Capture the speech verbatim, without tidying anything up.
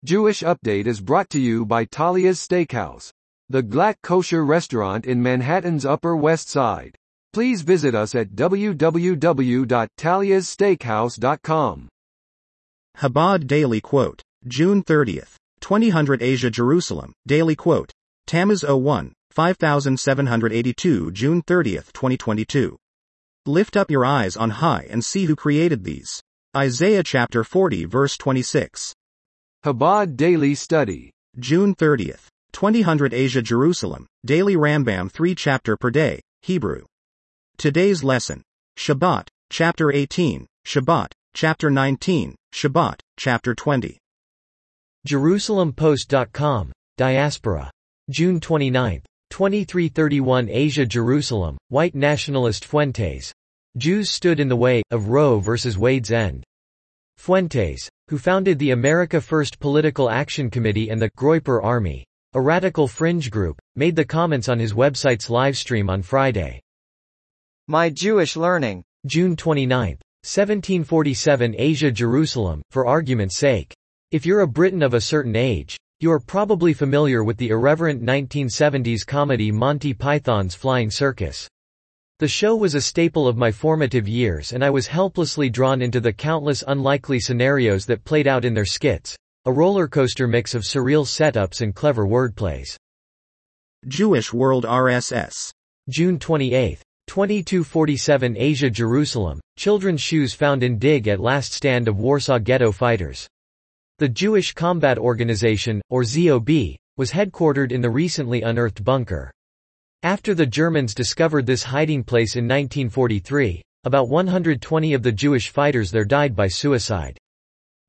Jewish Update is brought to you by Talia's Steakhouse, the Glatt kosher restaurant in Manhattan's Upper West Side. Please visit us at w w w dot talias steakhouse dot com. Chabad Daily Quote. June thirtieth. twenty hundred Asia Jerusalem. Daily Quote. Tammuz oh one, five thousand seven hundred eighty-two June thirtieth, twenty twenty-two. Lift up your eyes on high and see who created these. Isaiah chapter forty verse twenty-six. Chabad Daily Study. June thirtieth. twenty hundred Asia Jerusalem. Daily Rambam three chapter per day. Hebrew. Today's lesson. Shabbat, chapter eighteen, Shabbat, chapter nineteen, Shabbat, chapter twenty. Jerusalem Post dot com, Diaspora. June twenty-ninth, twenty-three thirty-one Asia Jerusalem, White Nationalist Fuentes. Jews stood in the way of Roe versus Wade's end. Fuentes, who founded the America First Political Action Committee and the Groyper Army, a radical fringe group, made the comments on his website's livestream on Friday. My Jewish Learning. June twenty-ninth, seventeen forty-seven Asia Jerusalem, for argument's sake. If you're a Briton of a certain age, you are probably familiar with the irreverent nineteen seventies comedy Monty Python's Flying Circus. The show was a staple of my formative years, and I was helplessly drawn into the countless unlikely scenarios that played out in their skits, a roller coaster mix of surreal setups and clever wordplays. Jewish World R S S. June twenty-eighth, twenty-two forty-seven Asia Jerusalem, children's shoes found in dig at last stand of Warsaw Ghetto fighters. The Jewish Combat Organization, or Z O B, was headquartered in the recently unearthed bunker. After the Germans discovered this hiding place in nineteen forty-three, about one hundred twenty of the Jewish fighters there died by suicide.